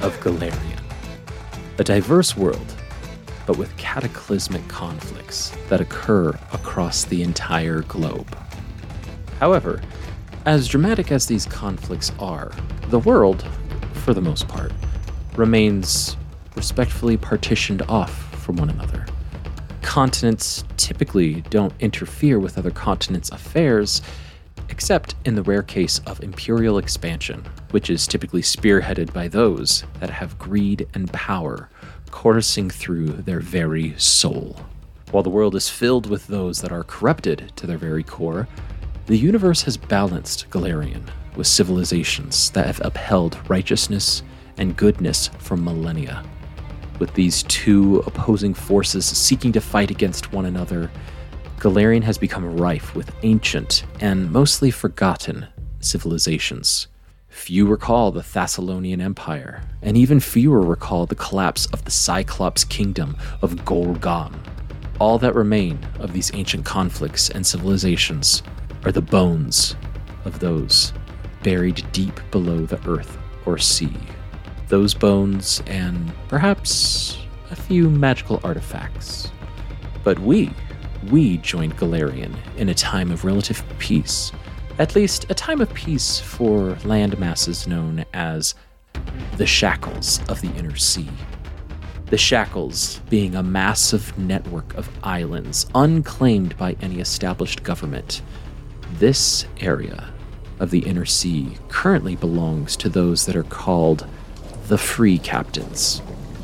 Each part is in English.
of Golarion. A diverse world, but with cataclysmic conflicts that occur across the entire globe. However, as dramatic as these conflicts are, the world, for the most part, remains respectfully partitioned off from one another. Continents typically don't interfere with other continents' affairs, except in the rare case of imperial expansion, which is typically spearheaded by those that have greed and power coursing through their very soul. While the world is filled with those that are corrupted to their very core, the universe has balanced Golarion with civilizations that have upheld righteousness and goodness for millennia. With these two opposing forces seeking to fight against one another, Golarion has become rife with ancient and mostly forgotten civilizations. Few recall the Thessalonian Empire, and even fewer recall the collapse of the Cyclops Kingdom of Golgon. All that remain of these ancient conflicts and civilizations are the bones of those buried deep below the earth or sea. Those bones and perhaps a few magical artifacts. But we joined Golarion in a time of relative peace. At least a time of peace for land masses known as the Shackles of the Inner Sea. The Shackles being a massive network of islands unclaimed by any established government. This area of the Inner Sea currently belongs to those that are called the Free Captains,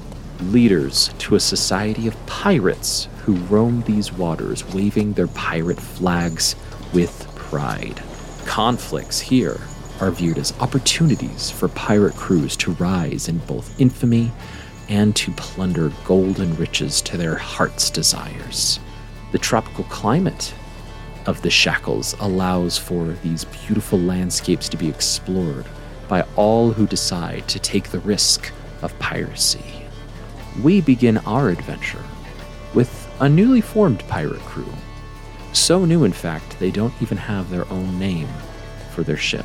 leaders to a society of pirates who roam these waters waving their pirate flags with pride. Conflicts here are viewed as opportunities for pirate crews to rise in both infamy and to plunder gold and riches to their heart's desires. The tropical climate of the Shackles allows for these beautiful landscapes to be explored by all who decide to take the risk of piracy. We begin our adventure with a newly formed pirate crew. So new, in fact, they don't even have their own name for their ship.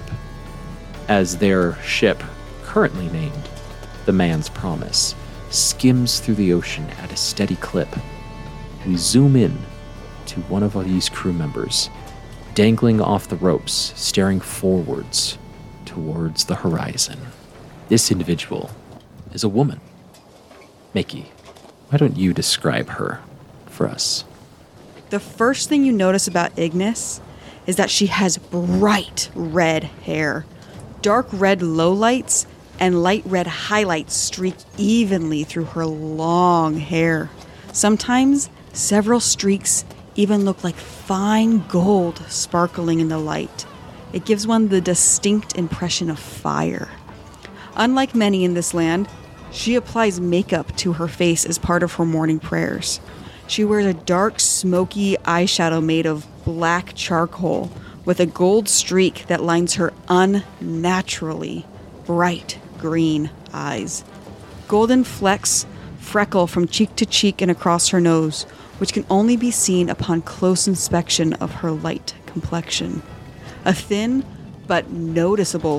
As their ship, currently named the Man's Promise, skims through the ocean at a steady clip, we zoom in to one of these crew members, dangling off the ropes, staring forwards towards the horizon. This individual is a woman. Mickey, why don't you describe her for us? The first thing you notice about Ignis is that she has bright red hair. Dark red lowlights and light red highlights streak evenly through her long hair. Sometimes several streaks even look like fine gold sparkling in the light. It gives one the distinct impression of fire. Unlike many in this land, she applies makeup to her face as part of her morning prayers. She wears a dark, smoky eyeshadow made of black charcoal with a gold streak that lines her unnaturally bright green eyes. Golden flecks freckle from cheek to cheek and across her nose, which can only be seen upon close inspection of her light complexion. A thin but noticeable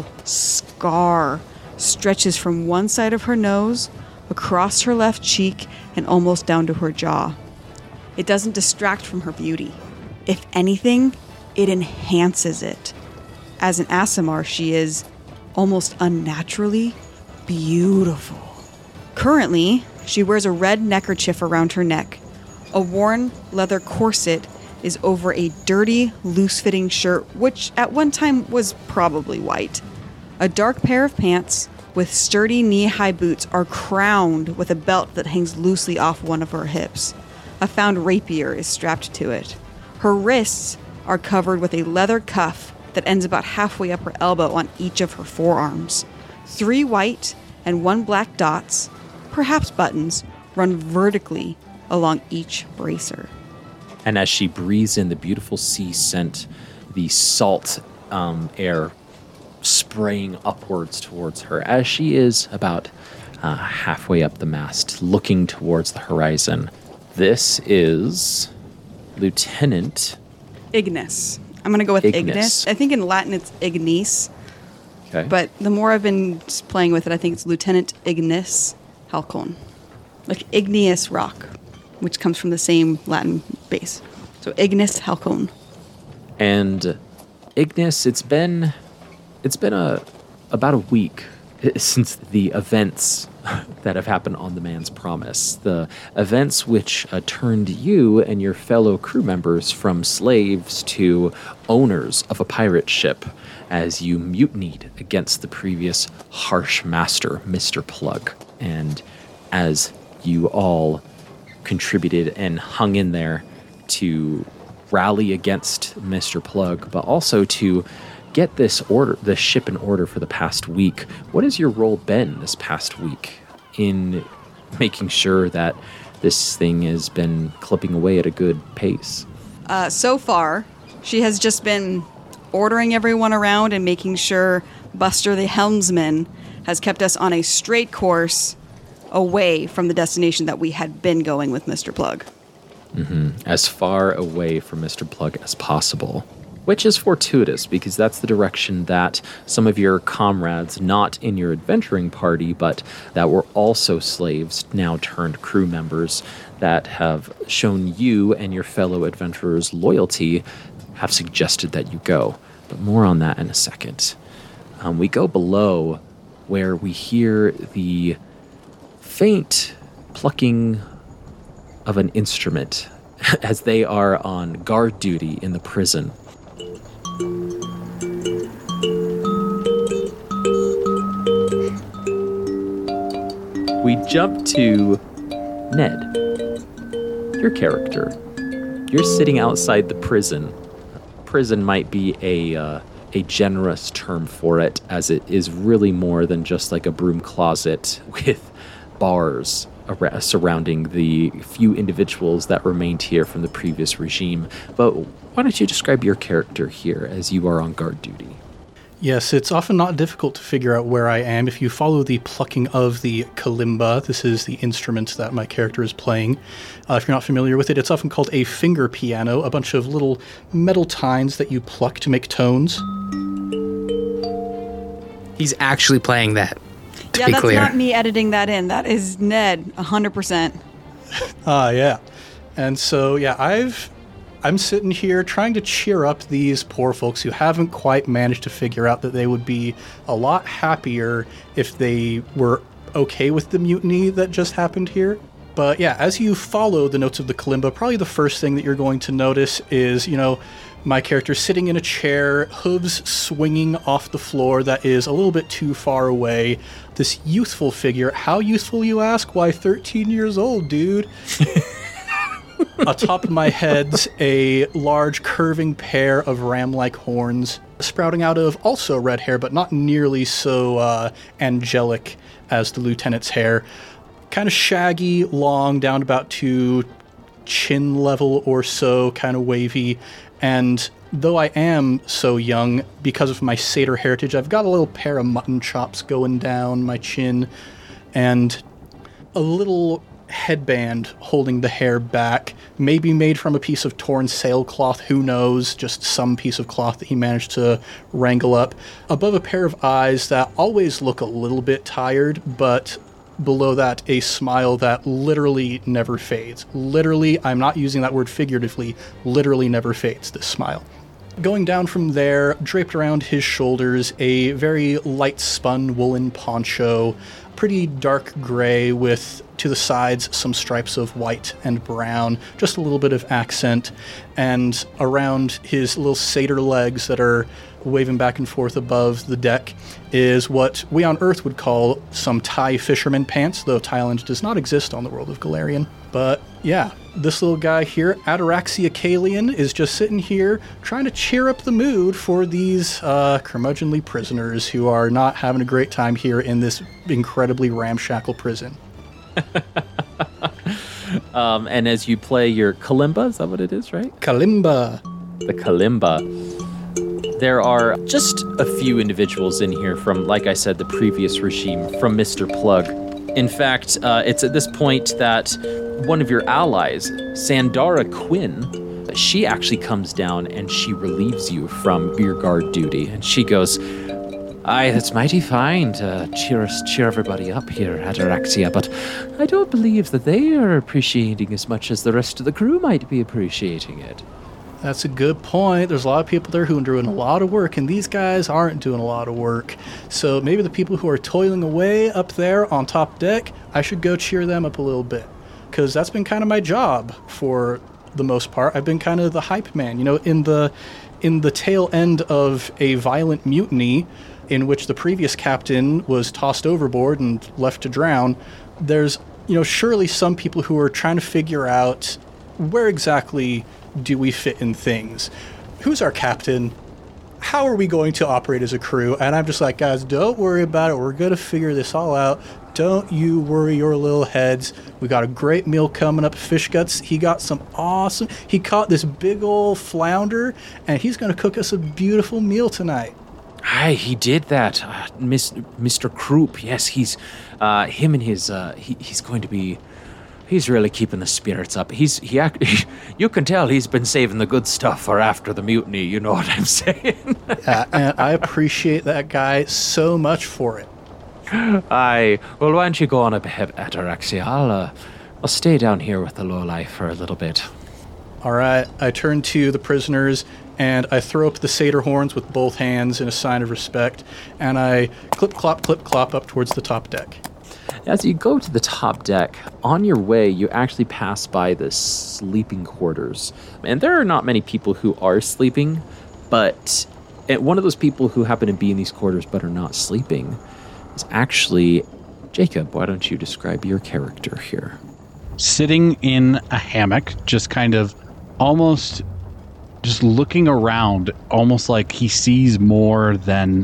scar stretches from one side of her nose, across her left cheek, and almost down to her jaw. It doesn't distract from her beauty. If anything, it enhances it. As an Aasimar, she is almost unnaturally beautiful. Currently, she wears a red neckerchief around her neck. A worn leather corset is over a dirty, loose-fitting shirt, which at one time was probably white. A dark pair of pants with sturdy knee-high boots are crowned with a belt that hangs loosely off one of her hips. A found rapier is strapped to it. Her wrists are covered with a leather cuff that ends about halfway up her elbow on each of her forearms. 3 white and 1 black dots, perhaps buttons, run vertically along each bracer. And as she breathes in the beautiful sea scent, the salt air spraying upwards towards her, as she is about halfway up the mast, looking towards the horizon. This is Lieutenant Ignis. I'm going to go with Ignis. I think in Latin it's Ignis. Okay. But the more I've been playing with it, I think it's Lieutenant Ignis Halcon. Like igneous rock, which comes from the same Latin base. So Ignis Halcon. And Ignis, it's been about a week since the events that have happened on the Man's Promise. The events which turned you and your fellow crew members from slaves to owners of a pirate ship as you mutinied against the previous harsh master, Mr. Plug. And as you all contributed and hung in there to rally against Mr. Plug, but also to get this ship in order for the past week. What has your role been this past week in making sure that this thing has been clipping away at a good pace? So far, she has just been ordering everyone around and making sure Buster the helmsman has kept us on a straight course away from the destination that we had been going with Mr. Plug. Mm-hmm. As far away from Mr. Plug as possible. Which is fortuitous, because that's the direction that some of your comrades, not in your adventuring party, but that were also slaves, now turned crew members, that have shown you and your fellow adventurers loyalty, have suggested that you go. But more on that in a second. We go below, where we hear the faint plucking of an instrument as they are on guard duty in the prison. We jump to Ned, your character. You're sitting outside the prison. Prison might be a generous term for it, as it is really more than just like a broom closet with bars surrounding the few individuals that remained here from the previous regime. But why don't you describe your character here as you are on guard duty? Yes, it's often not difficult to figure out where I am. If you follow the plucking of the kalimba, this is the instrument that my character is playing. If you're not familiar with it, it's often called a finger piano, a bunch of little metal tines that you pluck to make tones. He's actually playing that. Yeah, that's not me editing that in. That is Ned, 100%. Yeah. And so, yeah, I'm sitting here trying to cheer up these poor folks who haven't quite managed to figure out that they would be a lot happier if they were okay with the mutiny that just happened here. But yeah, as you follow the notes of the kalimba, probably the first thing that you're going to notice is, my character sitting in a chair, hooves swinging off the floor that is a little bit too far away. This youthful figure. How youthful, you ask? Why, 13 years old, dude. Atop of my head's a large curving pair of ram-like horns sprouting out of also red hair, but not nearly so angelic as the lieutenant's hair. Kind of shaggy, long, down about to chin level or so, kind of wavy. And though I am so young, because of my satyr heritage, I've got a little pair of mutton chops going down my chin and a little headband holding the hair back, maybe made from a piece of torn sailcloth, who knows, just some piece of cloth that he managed to wrangle up, above a pair of eyes that always look a little bit tired, but below that a smile that literally never fades. Literally, I'm not using that word figuratively, literally never fades, this smile. Going down from there, draped around his shoulders, a very light spun woolen poncho, pretty dark gray with, to the sides, some stripes of white and brown, just a little bit of accent, and around his little satyr legs that are waving back and forth above the deck is what we on Earth would call some Thai fisherman pants, though Thailand does not exist on the world of Galarian. But yeah, this little guy here, Ataraxia Kalian, is just sitting here trying to cheer up the mood for these curmudgeonly prisoners who are not having a great time here in this incredibly ramshackle prison. And as you play your kalimba, is that what it is, right? Kalimba. The kalimba. There are just a few individuals in here from, like I said, the previous regime, from Mr. Plug. In fact, it's at this point that one of your allies, Sandara Quinn, she actually comes down and she relieves you from your guard duty. And she goes, Aye, that's mighty fine to cheer everybody up here at Araxia, but I don't believe that they are appreciating as much as the rest of the crew might be appreciating it. That's a good point. There's a lot of people there who are doing a lot of work, and these guys aren't doing a lot of work. So maybe the people who are toiling away up there on top deck, I should go cheer them up a little bit. Because that's been kind of my job for the most part. I've been kind of the hype man. You know, in the tail end of a violent mutiny in which the previous captain was tossed overboard and left to drown, there's, surely some people who are trying to figure out where exactly do we fit in things? Who's our captain? How are we going to operate as a crew? And I'm just like, guys, don't worry about it. We're going to figure this all out. Don't you worry your little heads. We got a great meal coming up. Fish Guts, he got some awesome... He caught this big old flounder, and he's going to cook us a beautiful meal tonight. Aye, he did that. Mr. Croup, yes, he's... him and his... he's going to be... He's really keeping the spirits up. You can tell he's been saving the good stuff for after the mutiny, you know what I'm saying? And I appreciate that guy so much for it. Aye. Well, why don't you go on ahead at Araxia? I'll stay down here with the lowlife for a little bit. All right. I turn to the prisoners, and I throw up the satyr horns with both hands in a sign of respect, and I clip, clop up towards the top deck. As you go to the top deck, on your way, you actually pass by the sleeping quarters. And there are not many people who are sleeping, but one of those people who happen to be in these quarters but are not sleeping is actually Jacob. Why don't you describe your character here? Sitting in a hammock, just kind of almost just looking around, almost like he sees more than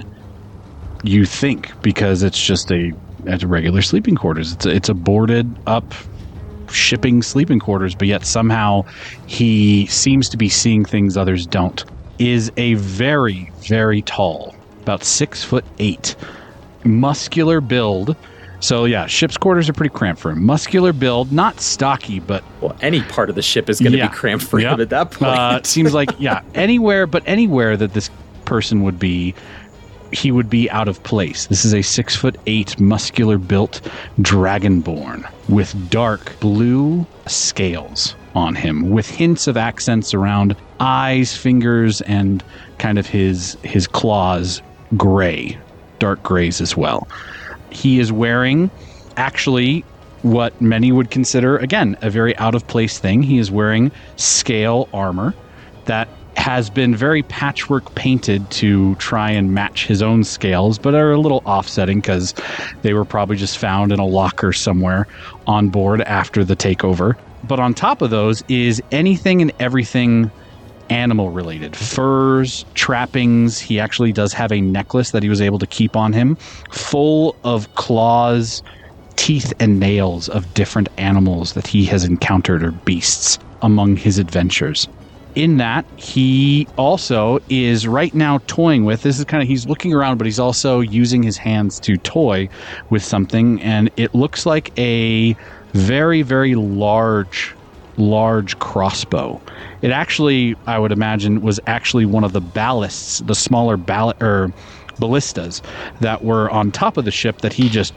you think, because it's just a regular sleeping quarters. It's a boarded up shipping sleeping quarters, but yet somehow he seems to be seeing things others don't. Is a very, very tall, about 6'8", muscular build. So yeah, ship's quarters are pretty cramped for him. Muscular build, not stocky, but... Well, any part of the ship is going to be cramped for him at that point. Seems like, anywhere that this person would be, he would be out of place. This is a 6'8", muscular built dragonborn with dark blue scales on him, with hints of accents around eyes, fingers, and kind of his claws gray, dark grays as well. He is wearing actually what many would consider, again, a very out of place thing. He is wearing scale armor that has been very patchwork painted to try and match his own scales, but are a little offsetting because they were probably just found in a locker somewhere on board after the takeover. But on top of those is anything and everything animal related. Furs, trappings. He actually does have a necklace that he was able to keep on him, full of claws, teeth, and nails of different animals that he has encountered, or beasts, among his adventures. In that, he also is right now toying with, this is kind of, he's looking around, but he's also using his hands to toy with something, and it looks like a very, very large crossbow. It actually, I would imagine, was actually one of the ballasts, the smaller ballistas that were on top of the ship that he just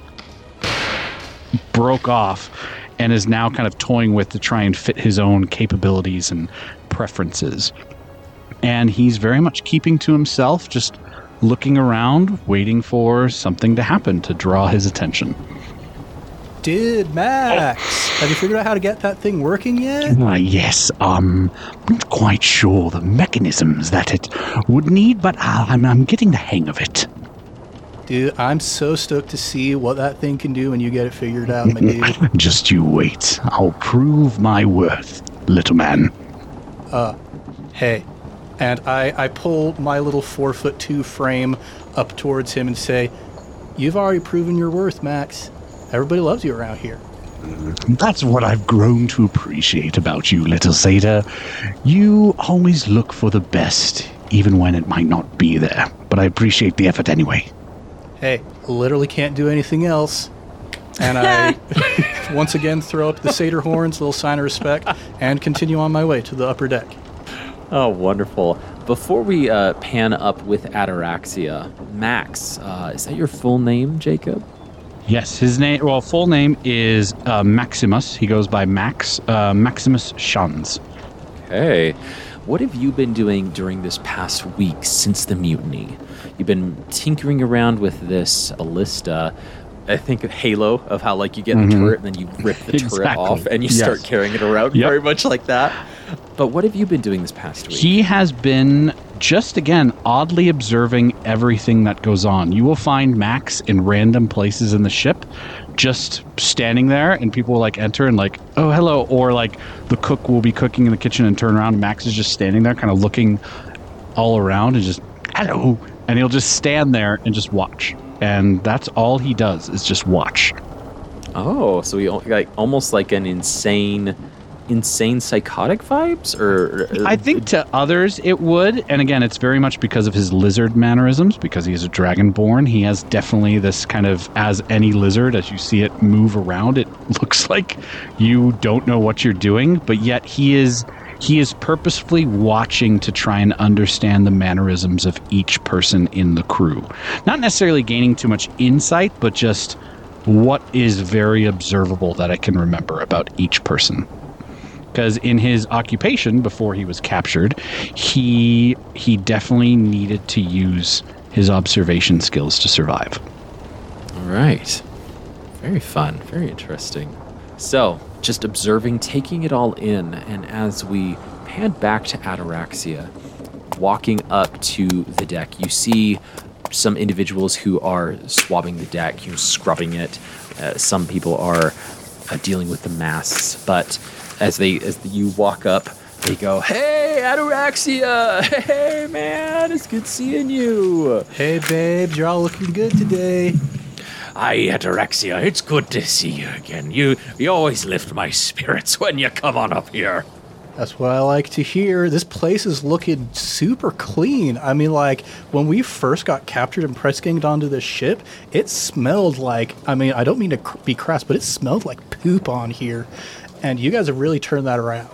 broke off and is now kind of toying with to try and fit his own capabilities and preferences. And he's very much keeping to himself, just looking around, waiting for something to happen to draw his attention. Dude, Max, have you figured out how to get that thing working yet? Yes, not quite sure the mechanisms that it would need, but I'm getting the hang of it. Dude, I'm so stoked to see what that thing can do when you get it figured out, my dude. Just you wait. I'll prove my worth, little man. Hey. And I pull my little 4'2" frame up towards him and say, you've already proven your worth, Max. Everybody loves you around here. That's what I've grown to appreciate about you, little satyr. You always look for the best, even when it might not be there. But I appreciate the effort anyway. Hey, literally can't do anything else. And I once again throw up the satyr horns, little sign of respect, and continue on my way to the upper deck. Oh, wonderful. Before we pan up with Ataraxia, Max, is that your full name, Jacob? Yes, his name. Well, full name is Maximus. He goes by Maximus Shans. Okay. What have you been doing during this past week since the mutiny? You've been tinkering around with this ballista. I think of Halo, of how like you get the turret and then you rip the turret off and you start carrying it around, very much like that. But what have you been doing this past week? He has been just, again, oddly observing everything that goes on. You will find Max in random places in the ship, just standing there, and people will like enter and like, oh, hello. Or like the cook will be cooking in the kitchen and turn around, and Max is just standing there kind of looking all around and just, hello. And he'll just stand there and just watch. And that's all he does, is just watch. Oh, so he like almost like an insane psychotic vibes? Or I think to others it would. And again, it's very much because of his lizard mannerisms, because he's a dragonborn. He has definitely this kind of, as any lizard, as you see it move around, it looks like you don't know what you're doing, but yet he is purposefully watching to try and understand the mannerisms of each person in the crew. Not necessarily gaining too much insight, but just what is very observable that I can remember about each person. Because in his occupation, before he was captured, he definitely needed to use his observation skills to survive. All right. Very fun. Very interesting. So, just observing, taking it all in, and as we pan back to Ataraxia, walking up to the deck, you see some individuals who are swabbing the deck, scrubbing it. Some people are dealing with the masks, but as you walk up, they go, "Hey, Ataraxia! Hey, man, it's good seeing you. Hey, babes, you're all looking good today." Hi, Ataraxia. It's good to see you again. You always lift my spirits when you come on up here. That's what I like to hear. This place is looking super clean. I mean, like, when we first got captured and press-ganged onto this ship, it smelled like, I mean, I don't mean to be crass, but it smelled like poop on here. And you guys have really turned that around.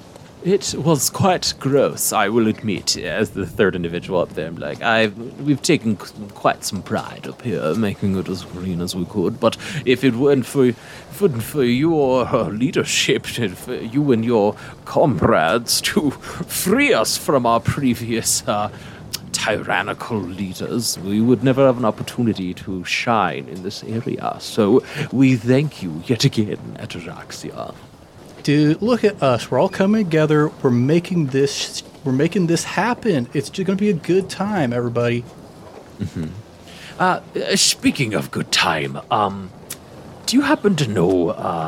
It was quite gross, I will admit, as the third individual up there. Like, we've taken quite some pride up here, making it as clean as we could. But if it weren't for your leadership, and for you and your comrades to free us from our previous tyrannical leaders, we would never have an opportunity to shine in this area. So we thank you yet again, Ataraxia. Dude, look at us. We're all coming together. We're making this happen. It's just going to be a good time, everybody. Mm-hmm. Speaking of good time, do you happen to know,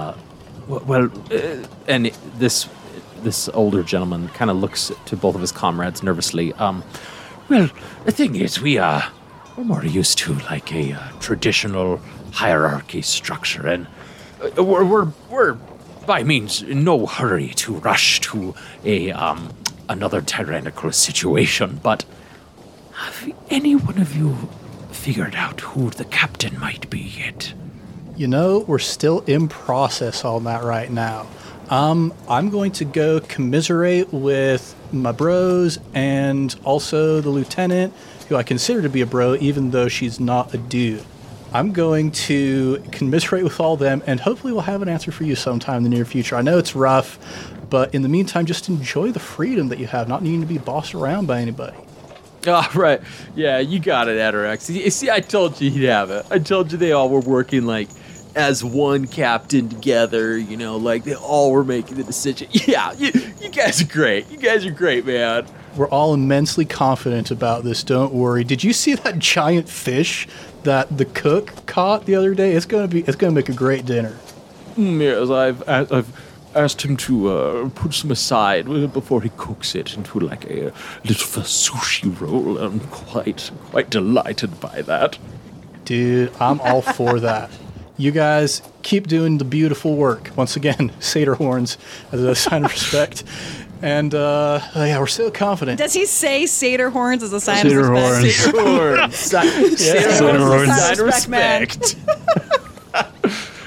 and this older gentleman kind of looks to both of his comrades nervously. Well, the thing is, we're more used to like a traditional hierarchy structure, and we're by means in no hurry to rush to another tyrannical situation. But have any one of you figured out who the captain might be yet? You know, we're still in process on that right now. I'm going to go commiserate with my bros and also the lieutenant, who I consider to be a bro, even though she's not a dude. I'm going to commiserate with all them, and hopefully we'll have an answer for you sometime in the near future. I know it's rough, but in the meantime, just enjoy the freedom that you have, not needing to be bossed around by anybody. Oh, right. Yeah, you got it, Atarax. You see, I told you he'd have it. I told you they all were working, like, as one captain together, you know, like they all were making the decision. Yeah, you guys are great. You guys are great, man. We're all immensely confident about this, don't worry. Did you see that giant fish that the cook caught the other day? It's gonna make a great dinner. Yes, I've asked him to put some aside before he cooks it into like a little sushi roll. I'm quite delighted by that. Dude, I'm all for that. You guys keep doing the beautiful work. Once again, satyr horns as a sign of respect. And, yeah, we're so confident. Does he say satyr horns as a sign Satyr of respect? horns. Satyr horns. Satyr horns. Sign of Respect.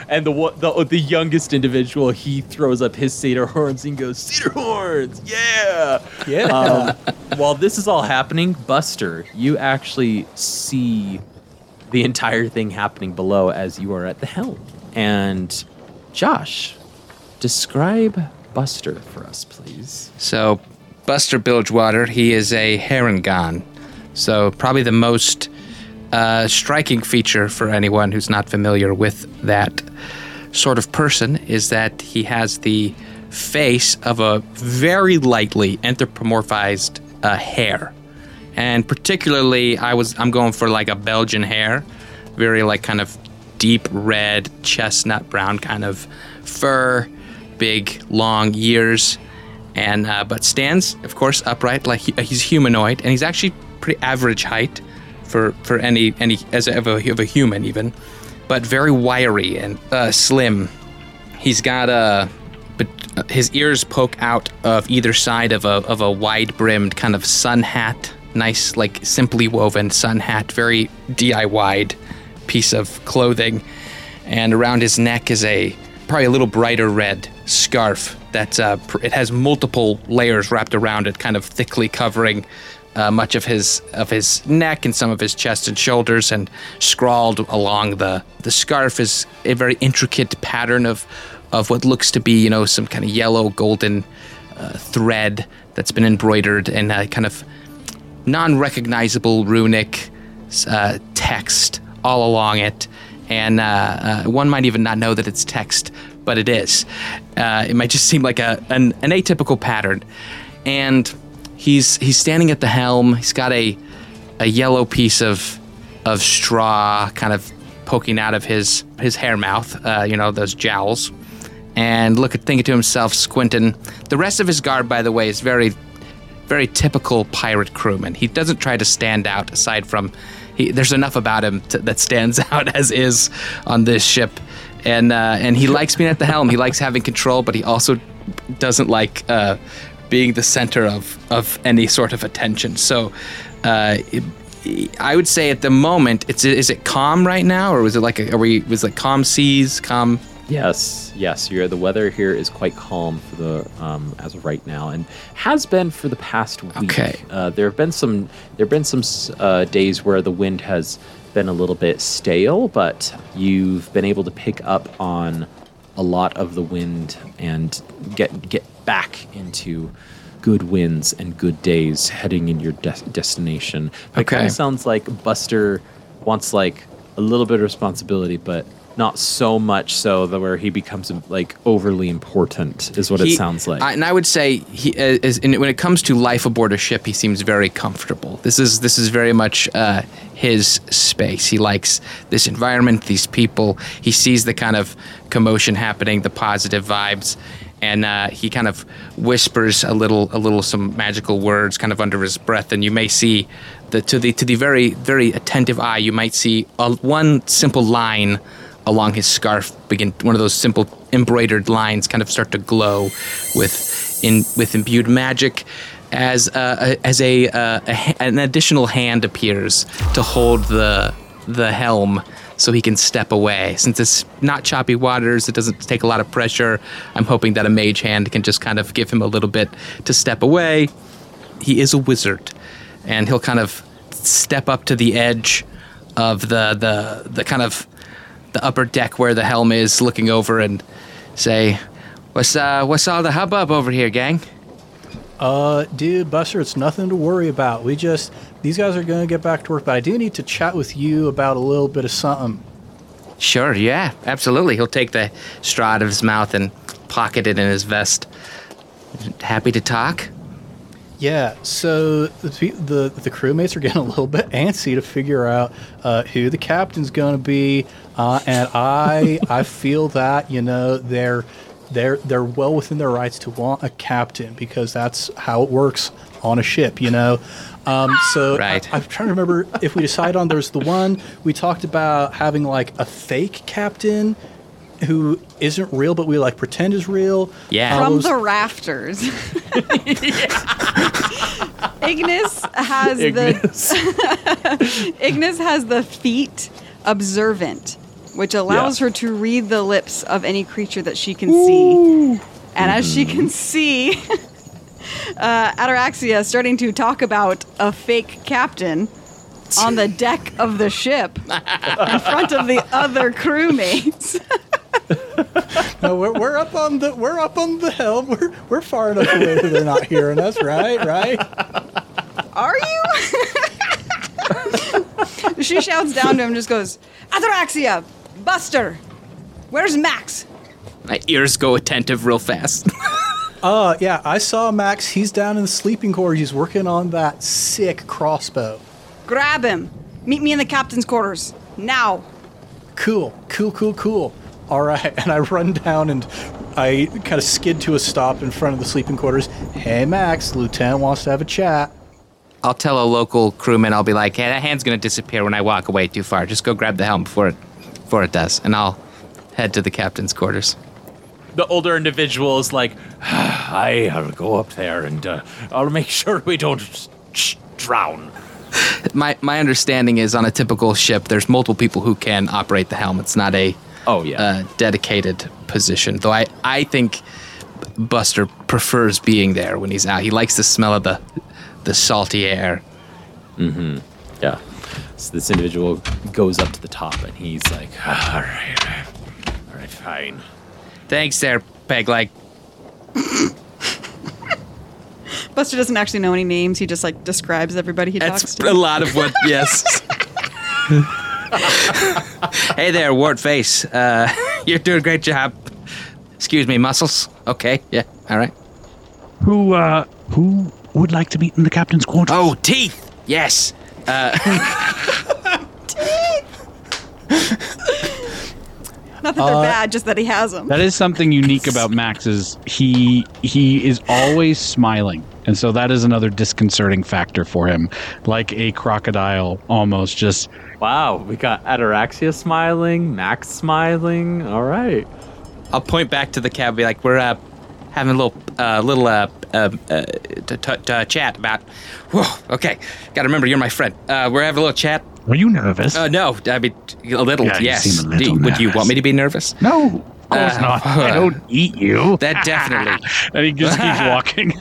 And the youngest individual, he throws up his cedar horns and goes, "Cedar horns, yeah!" Yeah. While this is all happening, Buster, you actually see the entire thing happening below as you are at the helm. And Josh, describe Buster for us, please. So, Buster Bilgewater, he is a Harengon. So, probably the most striking feature for anyone who's not familiar with that sort of person is that he has the face of a very lightly anthropomorphized hare. And particularly, I'm going for like a Belgian hare, very like kind of deep red, chestnut brown kind of fur, big long ears, and but stands, of course, upright like he's humanoid, and he's actually pretty average height for any of a human even, but very wiry and slim. He's got his ears poke out of either side of a wide brimmed kind of sun hat. Nice, like, simply woven sun hat, very DIY'd piece of clothing. And around his neck is probably a little brighter red scarf that it has multiple layers wrapped around it, kind of thickly covering much of his neck and some of his chest and shoulders. And scrawled along the scarf is a very intricate pattern of what looks to be, some kind of yellow golden thread that's been embroidered in a kind of non-recognizable runic text all along it, and one might even not know that it's text, but it is. It might just seem like an atypical pattern, and he's standing at the helm. He's got a yellow piece of straw kind of poking out of his hair mouth, those jowls, and thinking to himself, squinting. The rest of his garb, by the way, is very, very typical pirate crewman. He doesn't try to stand out aside from, there's enough about him that stands out as is on this ship. And he likes being at the helm. He likes having control, but he also doesn't like being the center of any sort of attention. So I would say at the moment, is it calm right now? Or was it was it calm seas, calm? Yes. The weather here is quite calm for the as of right now, and has been for the past week. Okay. There have been some days where the wind has been a little bit stale, but you've been able to pick up on a lot of the wind and get back into good winds and good days heading in your destination. It kind of sounds like Buster wants like a little bit of responsibility, but not so much so that where he becomes like overly important is what it sounds like. And I would say when it comes to life aboard a ship, he seems very comfortable. This is very much his space. He likes this environment, these people. He sees the kind of commotion happening, the positive vibes, and he kind of whispers a little some magical words kind of under his breath, and you may see to the very, very attentive eye, you might see one simple line along his scarf begin, one of those simple embroidered lines kind of start to glow with imbued magic as an additional hand appears to hold the helm so he can step away. Since it's not choppy waters, it doesn't take a lot of pressure. I'm hoping that a mage hand can just kind of give him a little bit to step away. He is a wizard, and he'll kind of step up to the edge of the kind of the upper deck where the helm is, looking over and say, what's all the hubbub over here, gang? Dude, Buster, it's nothing to worry about. These guys are going to get back to work, but I do need to chat with you about a little bit of something. Sure, yeah, absolutely. He'll take the straw out of his mouth and pocket it in his vest. Happy to talk? Yeah, so the crewmates are getting a little bit antsy to figure out who the captain's going to be, and I feel that they're well within their rights to want a captain because that's how it works on a ship, So right. I'm trying to remember if we decided on there's the one we talked about having like a fake captain who isn't real, but we like pretend is real. Yeah. From the rafters. Ignis has the feat observant. which allows her to read the lips of any creature that she can see. And as she can see, Ataraxia is starting to talk about a fake captain on the deck of the ship in front of the other crewmates. No, we're up on the helm. We're far enough away that they're not hearing us, right? Are you? She shouts down to him and just goes, Ataraxia! Buster! Where's Max? My ears go attentive real fast. Yeah, I saw Max. He's down in the sleeping quarters. He's working on that sick crossbow. Grab him. Meet me in the captain's quarters. Now. Cool. All right, and I run down and I kind of skid to a stop in front of the sleeping quarters. Hey, Max, the lieutenant wants to have a chat. I'll tell a local crewman, I'll be like, hey, that hand's going to disappear when I walk away too far. Just go grab the helm before it does, and I'll head to the captain's quarters. The older individual is like, I'll go up there and I'll make sure we don't drown. My understanding is on a typical ship, there's multiple people who can operate the helm. It's not a dedicated position. Though I think Buster prefers being there when he's out. He likes the smell of the salty air. Mm-hmm. Yeah. So this individual goes up to the top and he's like, all right, fine. Thanks there, Pegleg. Buster doesn't actually know any names. He just like describes everybody he talks to. That's a lot of what, yes. Hey there, Wart Face. You're doing a great job. Excuse me, Muscles. Okay, yeah, all right. Who would like to meet in the captain's quarters? Oh, Teeth. Yes. Not that they're bad, just that he has them. That is something unique about Max is he is always smiling. And so that is another disconcerting factor for him. Like a crocodile almost just... Wow, we got Ataraxia smiling, Max smiling. All right. I'll point back to the cab and be like, we're having a little chat about... Whoa, okay. Got to remember, you're my friend. We're having a little chat. Were you nervous? No, I mean, a little, Yeah, you yes. seem a little Would you nervous. want me to be nervous? No, of course not. I don't eat you. That definitely. And he just keeps walking.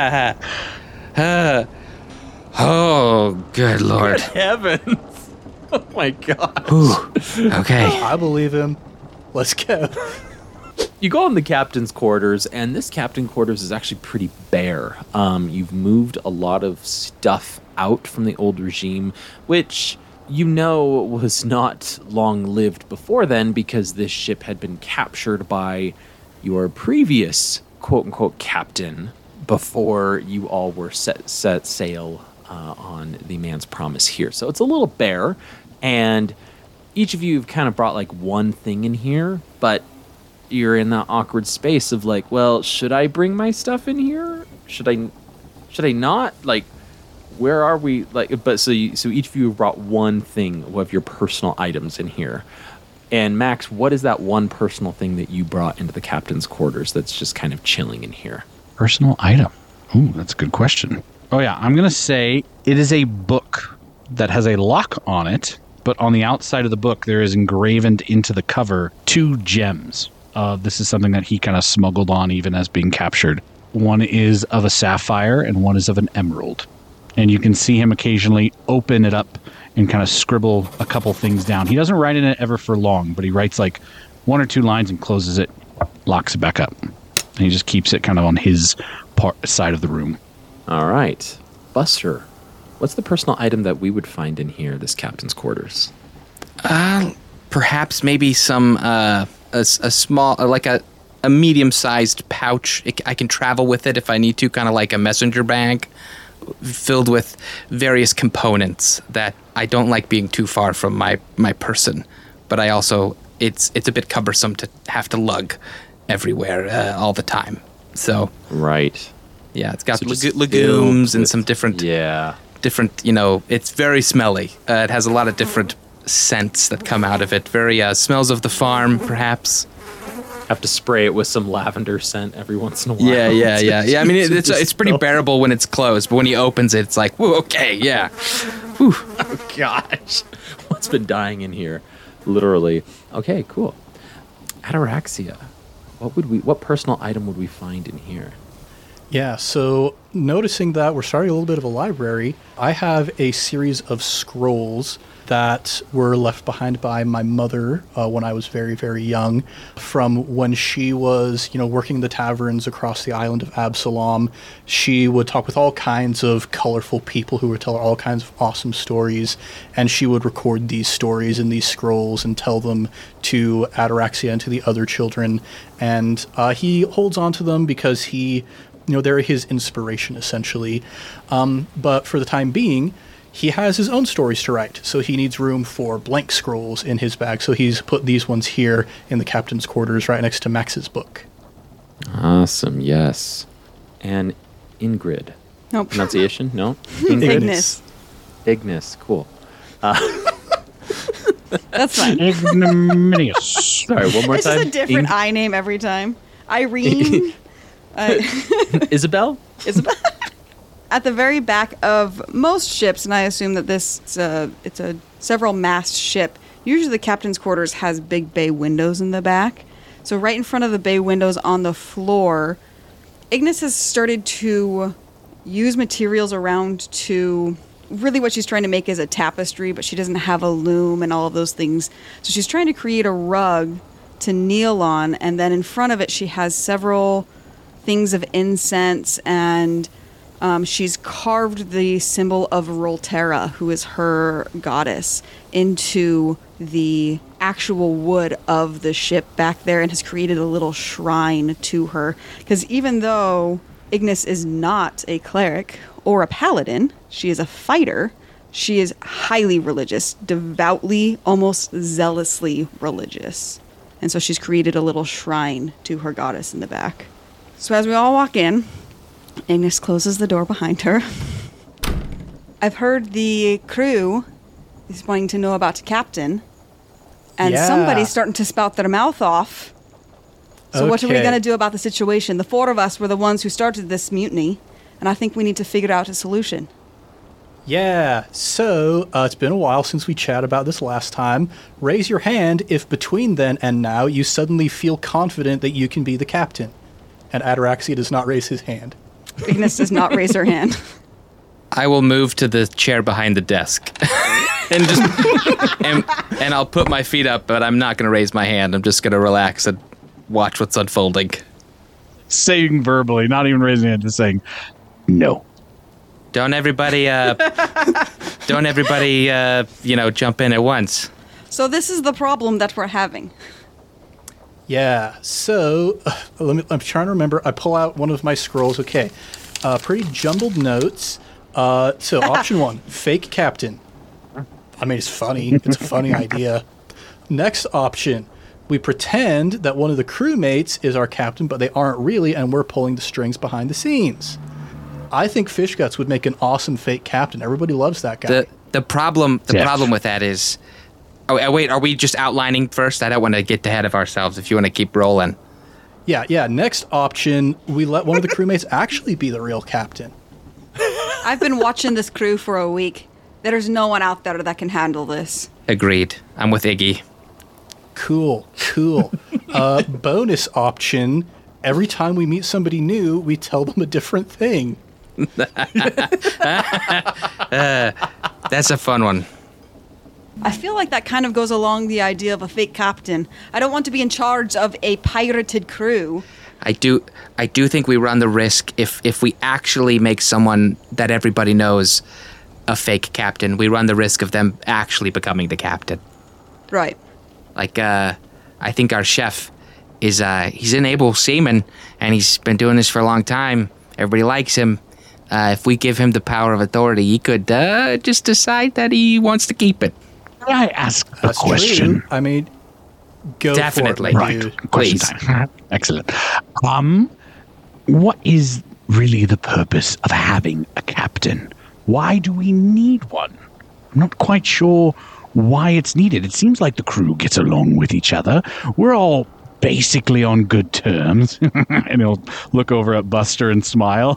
Oh, good Lord. Heavens. Oh my God. Okay. I believe him. Let's go. You go in the captain's quarters, and this captain quarters is actually pretty bare. You've moved a lot of stuff out from the old regime, which you know was not long-lived before then because this ship had been captured by your previous quote-unquote captain before you all were set sail on the Man's Promise here. So it's a little bare, and each of you have kind of brought like one thing in here, but you're in that awkward space of like, well, should I bring my stuff in here? Should I not? Like, where are we? Like, but so each of you have brought one thing of your personal items in here. And Max, what is that one personal thing that you brought into the captain's quarters that's just kind of chilling in here? Personal item. Ooh, that's a good question. Oh yeah, I'm going to say it is a book that has a lock on it, but on the outside of the book there is engraven into the cover 2 gems. This is something that he kind of smuggled on even as being captured. One is of a sapphire and one is of an emerald. And you can see him occasionally open it up and kind of scribble a couple things down. He doesn't write in it ever for long, but he writes like 1 or 2 lines and closes it, locks it back up. And he just keeps it kind of on his side of the room. All right. Buster, what's the personal item that we would find in here, this captain's quarters? Perhaps maybe some, a small, like a medium-sized pouch. I can travel with it if I need to, kind of like a messenger bag filled with various components that I don't like being too far from my person. But I also, it's a bit cumbersome to have to lug everywhere all the time. So Right. yeah, it's got So just legumes filled and with- some different, Yeah. it's very smelly. It has a lot of different scents that come out of it. Very smells of the farm, perhaps. Have to spray it with some lavender scent every once in a while. Yeah. I mean, it's Just pretty smell- bearable when it's closed, but when he opens it, it's like, whoa, okay, yeah. Whew. Oh gosh, what's been dying in here? Literally. Okay, cool. Ataraxia. What personal item would we find in here? Yeah, so noticing that we're starting a little bit of a library, I have a series of scrolls that were left behind by my mother when I was very, very young, from when she was, working the taverns across the island of Absalom. She would talk with all kinds of colorful people who would tell her all kinds of awesome stories, and she would record these stories in these scrolls and tell them to Ataraxia and to the other children. And he holds on to them because they're his inspiration, essentially. But for the time being, he has his own stories to write, so he needs room for blank scrolls in his bag. So he's put these ones here in the captain's quarters right next to Max's book. Awesome, yes. And Ingrid. Nope. Pronunciation? No? Ignis. Ignis, cool. That's fine. Ignominious. Sorry, one more It's time. just a different I name every time. Irene. Isabel? Isabel. At the very back of most ships, and I assume that it's a several mast ship, usually the captain's quarters has big bay windows in the back. So right in front of the bay windows on the floor, Ignis has started to use materials around to... Really what she's trying to make is a tapestry, but she doesn't have a loom and all of those things. So she's trying to create a rug to kneel on, and then in front of it she has several things of incense, and she's carved the symbol of Rolterra, who is her goddess, into the actual wood of the ship back there, and has created a little shrine to her. Because even though Ignis is not a cleric or a paladin, she is a fighter, she is highly religious, devoutly, almost zealously religious. And so she's created a little shrine to her goddess in the back. So as we all walk in, Ignis closes the door behind her. I've heard the crew is wanting to know about the captain. And somebody's starting to spout their mouth off. So what are we going to do about the situation? The four of us were the ones who started this mutiny. And I think we need to figure out a solution. Yeah, so it's been a while since we chatted about this last time. Raise your hand if between then and now you suddenly feel confident that you can be the captain. And Ataraxia does not raise his hand. Ignis does not raise her hand. I will move to the chair behind the desk. and just and I'll put my feet up, but I'm not going to raise my hand. I'm just going to relax and watch what's unfolding. Saying verbally, not even raising it, just saying, no. Don't everybody jump in at once. So this is the problem that we're having. Yeah, so I'm trying to remember. I pull out one of my scrolls. Okay, pretty jumbled notes. So option one, fake captain. I mean, it's funny. It's a funny idea. Next option, we pretend that one of the crewmates is our captain, but they aren't really, and we're pulling the strings behind the scenes. I think Fishguts would make an awesome fake captain. Everybody loves that guy. The problem with that is... Oh, wait, are we just outlining first? I don't want to get ahead of ourselves if you want to keep rolling. Yeah. Next option, we let one of the crewmates actually be the real captain. I've been watching this crew for a week. There's no one out there that can handle this. Agreed. I'm with Iggy. Cool. Bonus option, every time we meet somebody new, we tell them a different thing. That's a fun one. I feel like that kind of goes along the idea of a fake captain. I don't want to be in charge of a pirated crew. I do think we run the risk if we actually make someone that everybody knows a fake captain, we run the risk of them actually becoming the captain. Right. Like, I think our chef is, he's an able seaman, and he's been doing this for a long time. Everybody likes him. If we give him the power of authority, he could just decide that he wants to keep it. Can I ask a question? True. I mean, go Definitely. for it, Right. dude. Question Please. time. Excellent. What is really the purpose of having a captain? Why do we need one? I'm not quite sure why it's needed. It seems like the crew gets along with each other. We're all basically on good terms. And he'll look over at Buster and smile.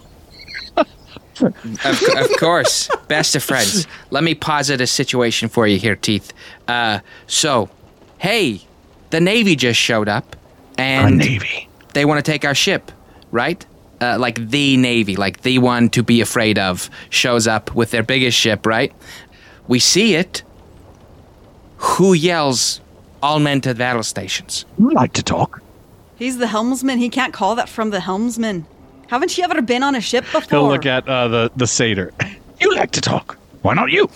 Of course. Best of friends. Let me posit a situation for you here, Teeth. So, hey, the Navy just showed up, Our and Navy. they want to take our ship, right? Like the Navy, like the one to be afraid of, shows up with their biggest ship, right? We see it. Who yells, all men to battle stations? You like to talk. He's the helmsman. He can't call that from the helmsman. Haven't you ever been on a ship before? He'll look at the satyr. You like to talk. Why not you?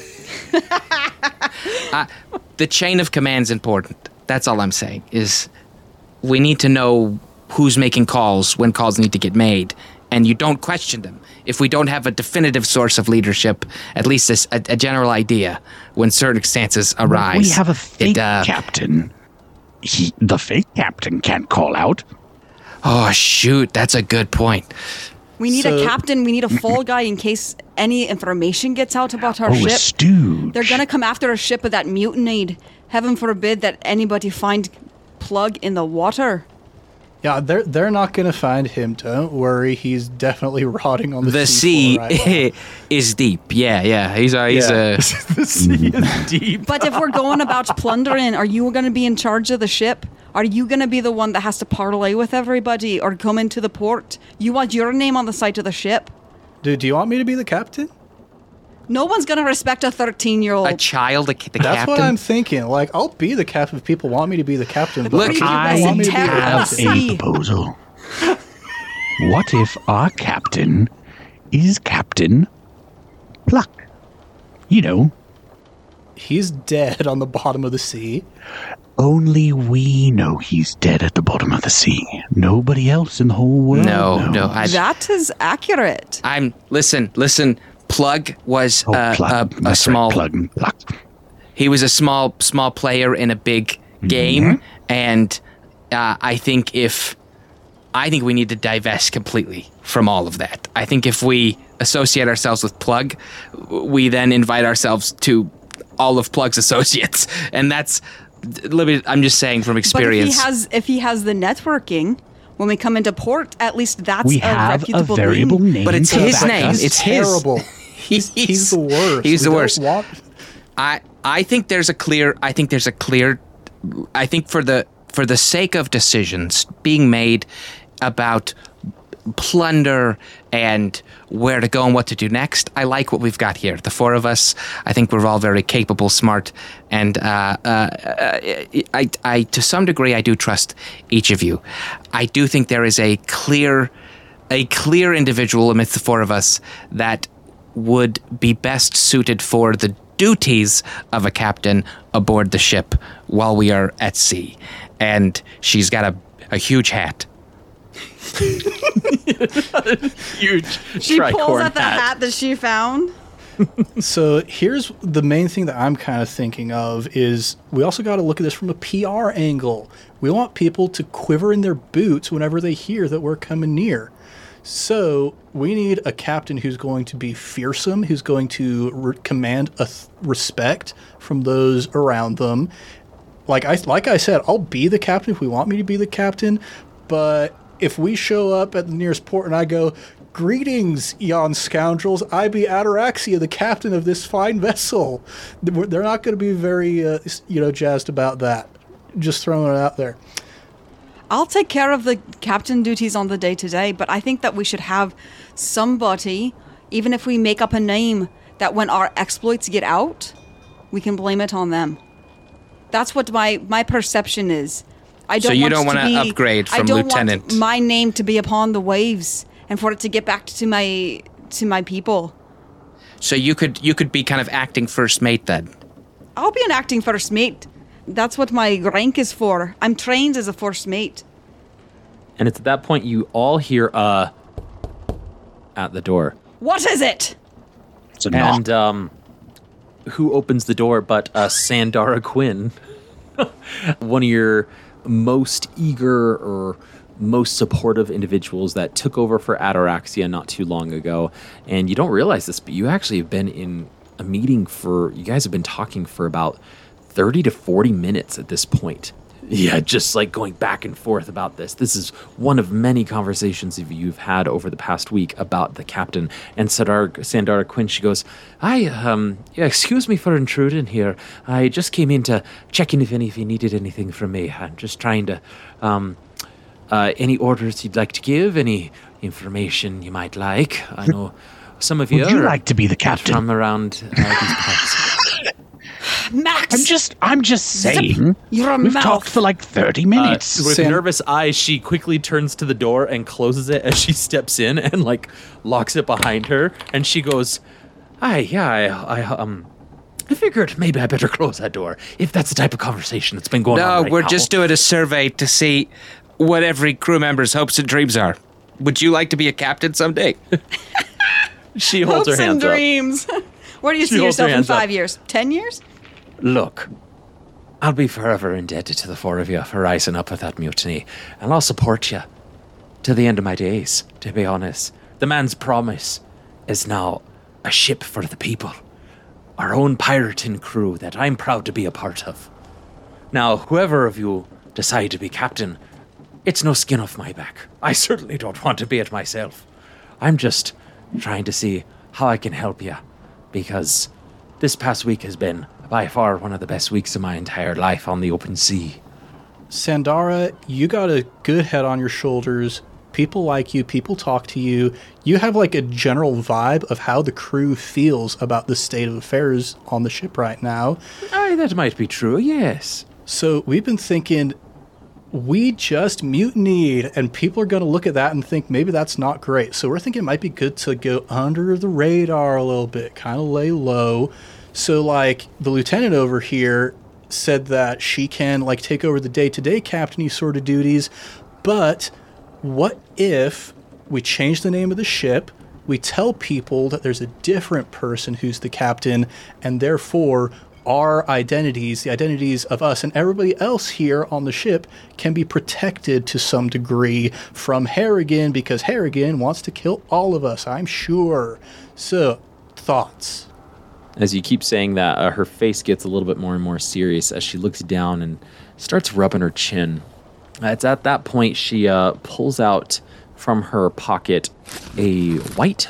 The chain of command's important. That's all I'm saying, is we need to know who's making calls when calls need to get made, and you don't question them. If we don't have a definitive source of leadership, at least a general idea when circumstances arise. We have a fake captain. The fake captain can't call out. Oh, shoot, that's a good point. We need a captain. We need a fall guy in case any information gets out about our A ship. stooge. They're going to come after a ship that mutinied. Heaven forbid that anybody find Plug in the water. Yeah, they're not going to find him. Don't worry. He's definitely rotting on the The sea sea floor right now. is deep. Yeah. He's a The sea is deep. But if we're going about plundering, are you going to be in charge of the ship? Are you going to be the one that has to parlay with everybody or come into the port? You want your name on the side of the ship? Dude, do you want me to be the captain? No one's going to respect a 13-year-old. a child, the That's captain. what I'm thinking. Like, I'll be the captain if people want me to be the captain. But Look, if people I want me to be the terror have captain. sea. a proposal. What if our captain is Captain Pluck? You know, He's dead on the bottom of the sea. only we know he's dead at the bottom of the sea. Nobody else in the whole world. No. knows. That is accurate. Listen. Plug was Oh, Plug. a That's small. right, Plug. Pluck. He was a small player in a big game, and I think we need to divest completely from all of that. I think if we associate ourselves with Plug, we then invite ourselves to all of Plug's associates, and that's. I'm just saying from experience. But if he has the networking, when we come into port, at least that's We a have a reputable variable name. name. But it's to his back name. us. It's his. terrible. He's the worst. He's the We don't worst. want- I think there's a clear. I think for the sake of decisions being made about plunder and where to go and what to do next, I like what we've got here. The four of us, I think we're all very capable, smart, and I to some degree I do trust each of you. I do think there is a clear individual amidst the four of us that would be best suited for the duties of a captain aboard the ship while we are at sea. And she's got a huge hat. Huge She pulls tricorn at the hat that she found. So here's the main thing that I'm kind of thinking of is we also got to look at this from a PR angle. We want people to quiver in their boots whenever they hear that we're coming near. So we need a captain who's going to be fearsome, who's going to command respect from those around them. Like I said, I'll be the captain if we want me to be the captain, but if we show up at the nearest port and I go, "Greetings, yon scoundrels, I be Ataraxia, the captain of this fine vessel," they're not going to be very, jazzed about that. Just throwing it out there. I'll take care of the captain duties on the day-to-day, but I think that we should have somebody, even if we make up a name, that when our exploits get out, we can blame it on them. That's what my perception is. I don't So you want don't to wanna be- upgrade from I don't lieutenant. want my name to be upon the waves and for it to get back to my people. So you could be kind of acting first mate then. I'll be an acting first mate. That's what my rank is for. I'm trained as a first mate. And it's at that point you all hear at the door. What is it? It's a knock. And who opens the door but Sandara Quinn, one of your most eager or most supportive individuals that took over for Ataraxia not too long ago. And you don't realize this, but you actually have been in a meeting you guys have been talking for about 30 to 40 minutes at this point. Yeah, just like going back and forth about this. This is one of many conversations you've had over the past week about the captain. And Sandara Quinn, she goes, yeah, excuse me for intruding here. I just came in to check in if you needed anything from me. I'm just trying to, any orders you'd like to give, any information you might like. I know some of you Would you like to be the captain? from around these parts. Max! I'm just saying. Your We've mouth. talked for like 30 minutes. With Sam- nervous eyes, she quickly turns to the door and closes it as she steps in and like locks it behind her. And she goes, I figured maybe I better close that door if that's the type of conversation that's been going on No, right we're now." just doing a survey to see what every crew member's hopes and dreams are. Would you like to be a captain someday? She holds her Hopes and hands up. dreams. Where do you She see holds her yourself in hands up. 5 years? 10 years? Look, I'll be forever indebted to the four of you for rising up with that mutiny, and I'll support you to the end of my days, to be honest. The man's promise is now a ship for the people, our own pirating crew that I'm proud to be a part of. Now, whoever of you decide to be captain, it's no skin off my back. I certainly don't want to be it myself. I'm just trying to see how I can help you, because this past week has been by far one of the best weeks of my entire life on the open sea. Sandara, you got a good head on your shoulders. People like you, people talk to you. You have like a general vibe of how the crew feels about the state of affairs on the ship right now. Aye, that might be true, yes. So we've been thinking, we just mutinied, and people are going to look at that and think maybe that's not great. So we're thinking it might be good to go under the radar a little bit, kind of lay low. So like the lieutenant over here said that she can like take over the day-to-day captainy sort of duties, but what if we change the name of the ship, we tell people that there's a different person who's the captain, and therefore our identities, the identities of us and everybody else here on the ship, can be protected to some degree from Harrigan, because Harrigan wants to kill all of us, I'm sure. So, thoughts? As you keep saying that, her face gets a little bit more and more serious as she looks down and starts rubbing her chin. It's at that point she pulls out from her pocket a white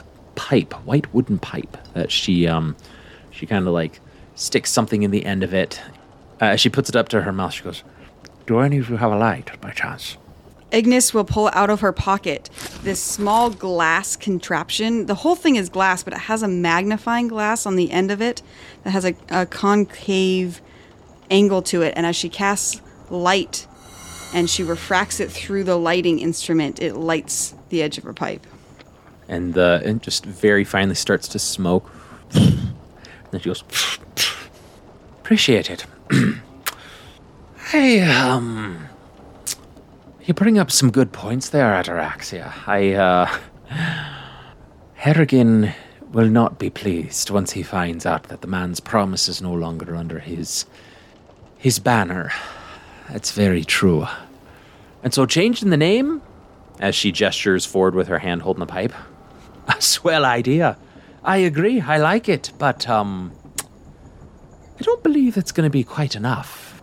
wooden pipe that she kind of like sticks something in the end of it. She puts it up to her mouth. She goes, "Do any of you have a light, by chance?" Ignis will pull out of her pocket this small glass contraption. The whole thing is glass, but it has a magnifying glass on the end of it that has a concave angle to it. And as she casts light and she refracts it through the lighting instrument, it lights the edge of her pipe. And just very finely starts to smoke. Then she goes, "Appreciate it. You bring up some good points there, Ataraxia. Harrigan will not be pleased once he finds out that the man's promise is no longer under his banner. That's very true. And so changing the name, as she gestures forward with her hand holding the pipe, a swell idea. I agree, I like it, but I don't believe it's going to be quite enough.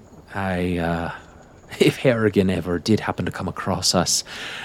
If Harrigan ever did happen to come across us,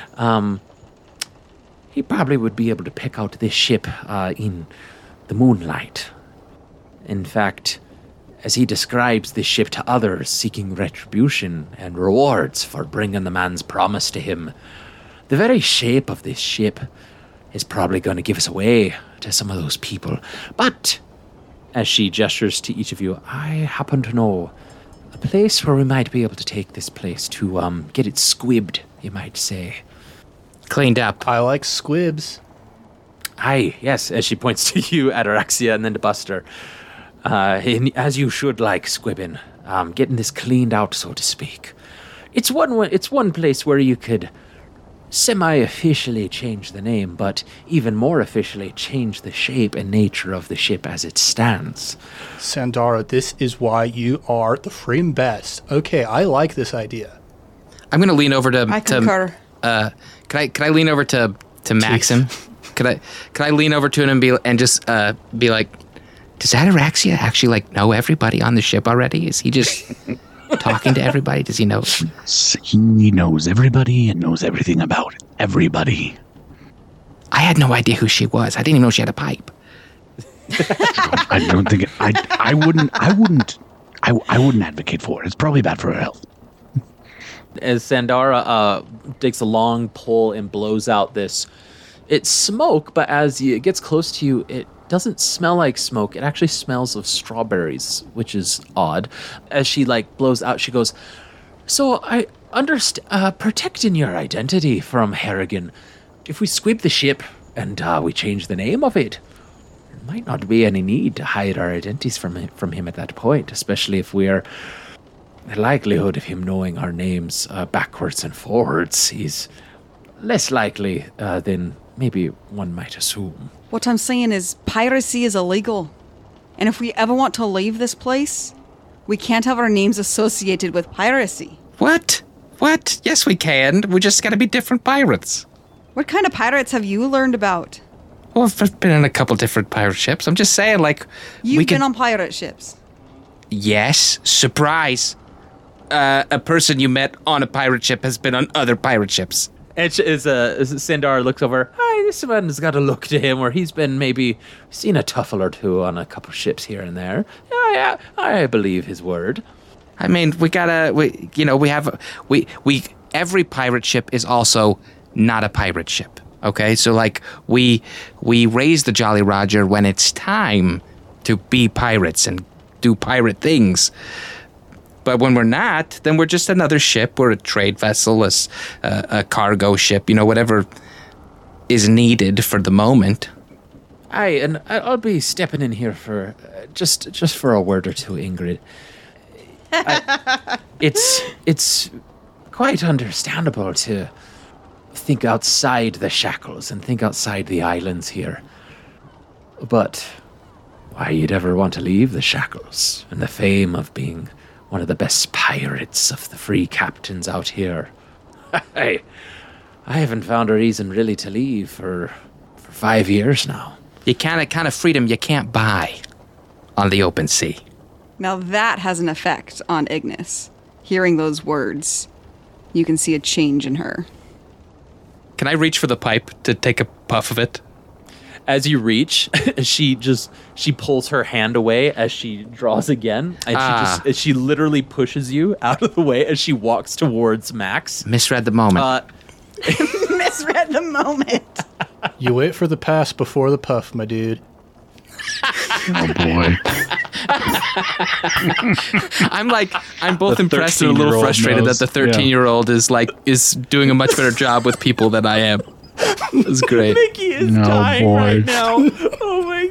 he probably would be able to pick out this ship in the moonlight. In fact, as he describes this ship to others seeking retribution and rewards for bringing the man's promise to him, the very shape of this ship is probably going to give us away to some of those people. But, as she gestures to each of you, I happen to know a place where we might be able to take this place to get it squibbed, you might say. Cleaned up. I like squibs. Aye, yes, as she points to you, Ataraxia, and then to Buster. As you should like squibbing, getting this cleaned out, so to speak. It's one place where you could semi-officially change the name, but even more officially change the shape and nature of the ship as it stands. Sandara, this is why you are the freaking best. Okay, I like this idea. I'm gonna lean over to. I concur. Can I lean over to Maxim? Could I lean over to him and just be like, does Ataraxia actually like know everybody on the ship already? Is he just talking to everybody? Does he know? He knows everybody and knows everything about everybody. I had no idea who she was. I didn't even know she had a pipe. I don't think I wouldn't advocate for it. It's probably bad for her health. As Sandara takes a long pull and blows out this, it's smoke, but as it gets close to you, it doesn't smell like smoke. It actually smells of strawberries, which is odd. As she blows out, she goes, "So I understand, protecting your identity from Harrigan. If we sweep the ship and we change the name of it, there might not be any need to hide our identities from him at that point, especially if we're the likelihood of him knowing our names backwards and forwards is less likely than maybe one might assume." What I'm saying is piracy is illegal. And if we ever want to leave this place, we can't have our names associated with piracy. What? Yes, we can. We just gotta be different pirates. What kind of pirates have you learned about? Well, I've been in a couple different pirate ships. I'm just saying, You've been on pirate ships. Yes, surprise. A person you met on a pirate ship has been on other pirate ships. And Sandara looks over, "Hi, this man's got a look to him where he's been maybe seen a tuffle or two on a couple ships here and there. Yeah, I believe his word." I mean, every pirate ship is also not a pirate ship. Okay, so we raise the Jolly Roger when it's time to be pirates and do pirate things. But when we're not, then we're just another ship. We're a trade vessel, a cargo ship, whatever is needed for the moment. Aye, and I'll be stepping in here for just for a word or two, Ingrid. It's quite understandable to think outside the shackles and think outside the islands here. But why you'd ever want to leave the shackles and the fame of being one of the best pirates of the free captains out here. I haven't found a reason really to leave for 5 years now. You kind of freedom you can't buy on the open sea. Now that has an effect on Ignis. Hearing those words, you can see a change in her. Can I reach for the pipe to take a puff of it? As you reach, she pulls her hand away as she draws again, and she literally pushes you out of the way as she walks towards Max. Misread the moment. Misread the moment. You wait for the pass before the puff, my dude. Oh boy. I'm both impressed and a little frustrated that the 13-year-old is doing a much better job with people than I am. It's great. Mickey is dying right now. Oh my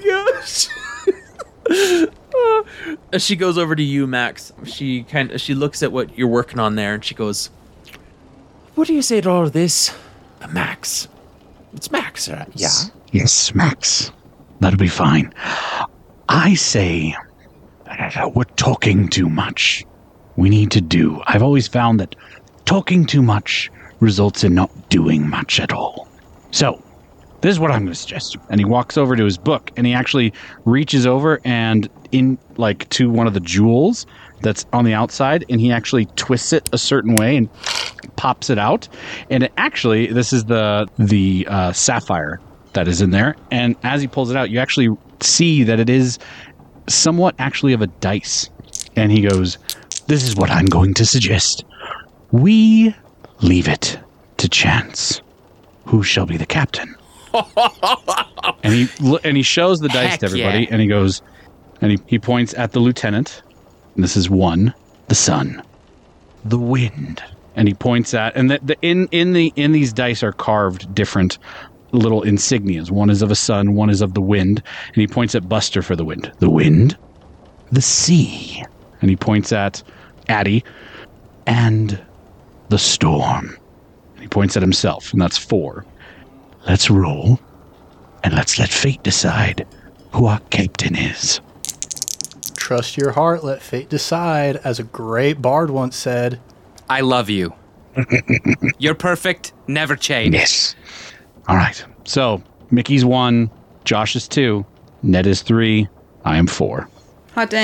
gosh. As she goes over to you, Max, she looks at what you're working on there, and she goes, "What do you say to all this, Max? It's Max, right? Yeah. Yes, Max. That'll be fine. I say we're talking too much. We need to do. I've always found that talking too much results in not doing much at all. So, this is what I'm going to suggest." And he walks over to his book, and he actually reaches over and to one of the jewels that's on the outside, and he actually twists it a certain way and pops it out. And this is the sapphire that is in there. And as he pulls it out, you actually see that it is somewhat actually of a dice. And he goes, "This is what I'm going to suggest. We leave it to chance. Who shall be the captain?" and he shows the dice to everybody, and he goes, and he points at the lieutenant. And this is 1, the sun, the wind, and he points at, and in these dice are carved different little insignias. One is of a sun, one is of the wind, and he points at Buster for the wind, the sea, and he points at Addie, and the storm. And he points at himself, and that's 4. Let's roll, and let's let fate decide who our captain is. Trust your heart, let fate decide, as a great bard once said. I love you. You're perfect, never change. Yes. All right. So, Mickey's 1, Josh is 2, Ned is 3, I am 4. Hot dang.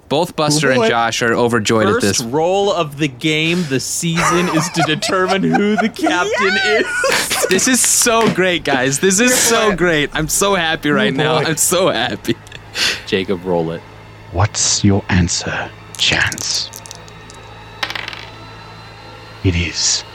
Both Buster Oh, boy. and Josh are overjoyed at First this. roll of the game, the season, is to determine who the captain is. This is so great, guys. This is so great. I'm so happy right now. boy. I'm so happy. Jacob, roll it. What's your answer, Chance? It is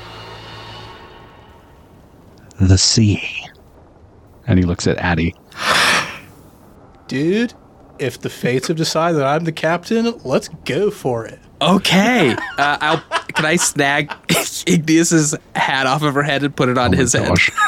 the sea. And he looks at Addie. Dude, if the fates have decided that I'm the captain, let's go for it. Okay. Can I snag Igneous's hat off of her head and put it on his head? Gosh.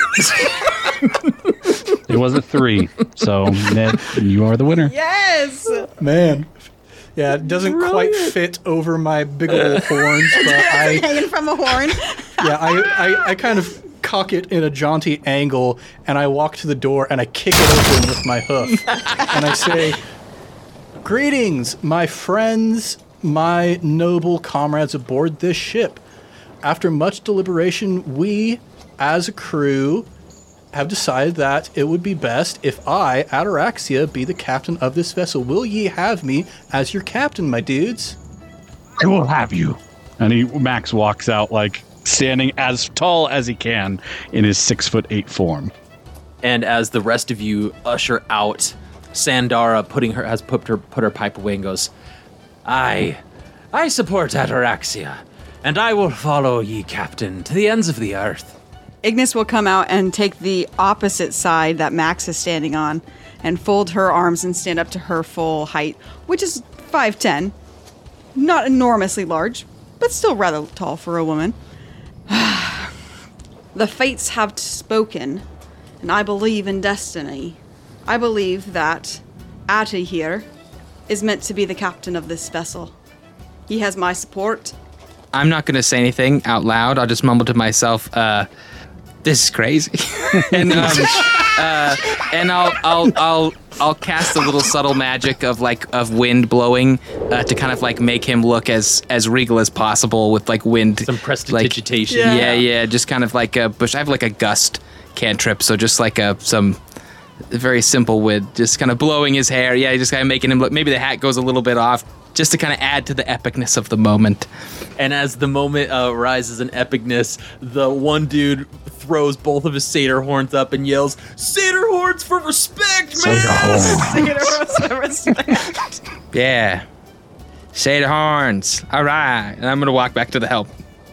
It was a 3. So, Ned, you are the winner. Yes. Man. Yeah, it doesn't quite fit over my big old horns, but Hanging from a horn. I kind of cock it in a jaunty angle, and I walk to the door and I kick it open with my hoof. And I say, "Greetings, my friends, my noble comrades aboard this ship. After much deliberation, we, as a crew, have decided that it would be best if I, Ataraxia, be the captain of this vessel. Will ye have me as your captain, my dudes?" I will have you. And Max walks out like standing as tall as he can in his 6'8" form. And as the rest of you usher out, Sandara has put her pipe away and goes, I support Ataraxia, and I will follow ye, Captain, to the ends of the earth. Ignis will come out and take the opposite side that Max is standing on and fold her arms and stand up to her full height, which is 5'10". Not enormously large, but still rather tall for a woman. The fates have spoken, and I believe in destiny. I believe that Ata here is meant to be the captain of this vessel. He has my support. I'm not going to say anything out loud. I'll just mumble to myself, this is crazy. and I'll cast a little subtle magic of wind blowing to kind of like make him look as regal as possible with like wind. Some prestidigitation. Yeah, just kind of like a bush. I have like a gust cantrip, so just like some very simple wind, just kind of blowing his hair. Yeah, just kind of making him look. Maybe the hat goes a little bit off, just to kind of add to the epicness of the moment. And as the moment rises in epicness, the one dude throws both of his satyr horns up and yells, "Satyr horns for respect, man!" Satyr horns for respect. Yeah. Satyr horns. All right. And I'm going to walk back to the helm.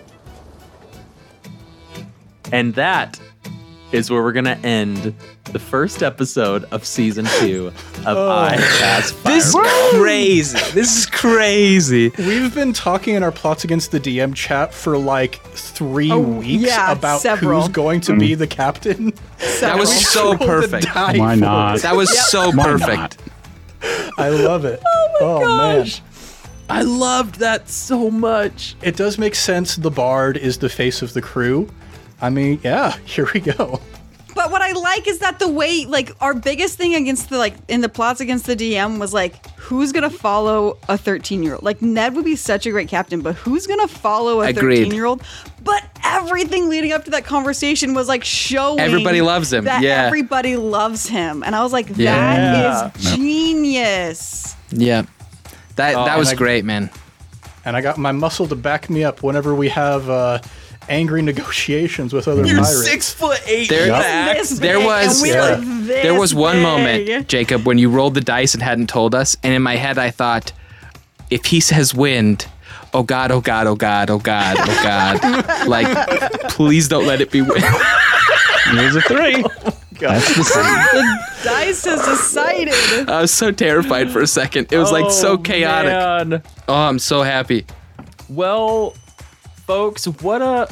And that is where we're going to end the first episode of season 2 of I Cast Fireball. This is crazy. This is crazy. We've been talking in our Plots Against the DM chat for like 3 weeks yeah, about several. who's going to be the captain. That was so Rolled the perfect. die Why for not? it. That was so Why perfect. not? I love it. Oh gosh. man. I loved that so much. It does make sense the bard is the face of the crew. I mean, yeah, here we go. But what I like is that the way, like, our biggest thing against the, like, in the Plots Against the DM was, like, who's going to follow a 13-year-old? Like, Ned would be such a great captain, but who's going to follow a Agreed. 13-year-old? But everything leading up to that conversation was, like, showing Everybody loves him, that yeah. everybody loves him. And I was like, Yeah. that is genius. Yeah. That Oh, was and I- great, man. And I got my muscle to back me up whenever we have angry negotiations with other pirates. 6'8". There- Max. This There big, was- and we Yeah. were this There was one big. moment, Jacob, when you rolled the dice and hadn't told us, and in my head I thought, if he says wind, oh God, oh God, oh God, oh God, oh God. Like, please don't let it be wind. There's a 3. That's the same. The dice has decided. I was so terrified for a second. It was like so chaotic. Man. Oh, I'm so happy. Well, folks, what a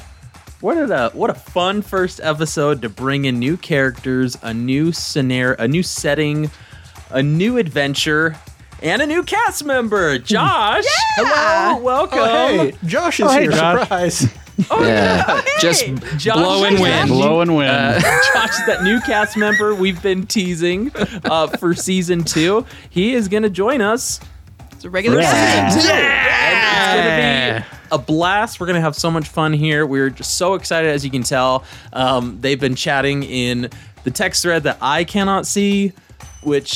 fun first episode to bring in new characters, a new scenario, a new setting, a new adventure, and a new cast member, Josh. Hello, welcome. Oh, hey, Josh is hey, here. Josh. Surprise. Yeah. Just Josh, blow and win. Blow and win. Josh is that new cast member we've been teasing for season 2. He is going to join us. It's a regular Yeah. season. And it's going to be a blast. We're going to have so much fun here. We're just so excited, as you can tell. They've been chatting in the text thread that I cannot see, which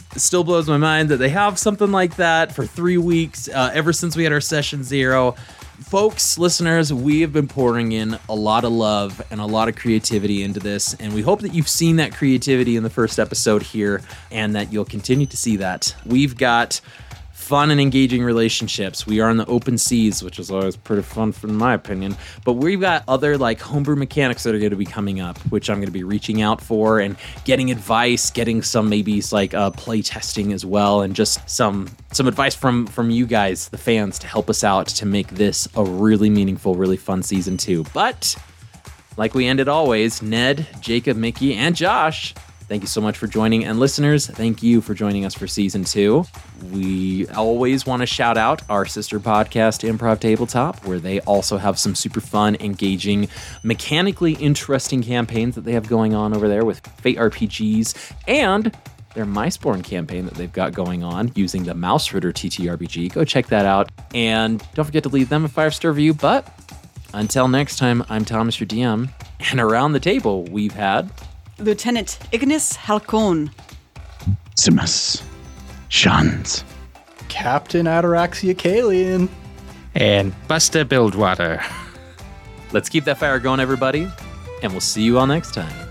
still blows my mind that they have something like that for 3 weeks, ever since we had our session 0. Folks, listeners, we have been pouring in a lot of love and a lot of creativity into this, and we hope that you've seen that creativity in the first episode here and that you'll continue to see that. We've got fun and engaging relationships. We are in the open seas, which is always pretty fun in my opinion, but we've got other like homebrew mechanics that are going to be coming up, which I'm going to be reaching out for and getting advice, getting some maybe like play testing as well, and just some advice from you guys, the fans, to help us out to make this a really meaningful, really fun season 2. But like we ended always, Ned, Jacob, Mickey, and Josh, thank you so much for joining. And listeners, thank you for joining us for season 2. We always want to shout out our sister podcast, Improv Tabletop, where they also have some super fun, engaging, mechanically interesting campaigns that they have going on over there with Fate RPGs and their Miceborne campaign that they've got going on using the Mouse Ritter TTRPG. Go check that out. And don't forget to leave them a 5-star review. But until next time, I'm Thomas, your DM. And around the table, we've had Lieutenant Ignis Halcon, Simus. Shans. Captain Ataraxia Kalian. And Buster Bilgewater. Let's keep that fire going, everybody. And we'll see you all next time.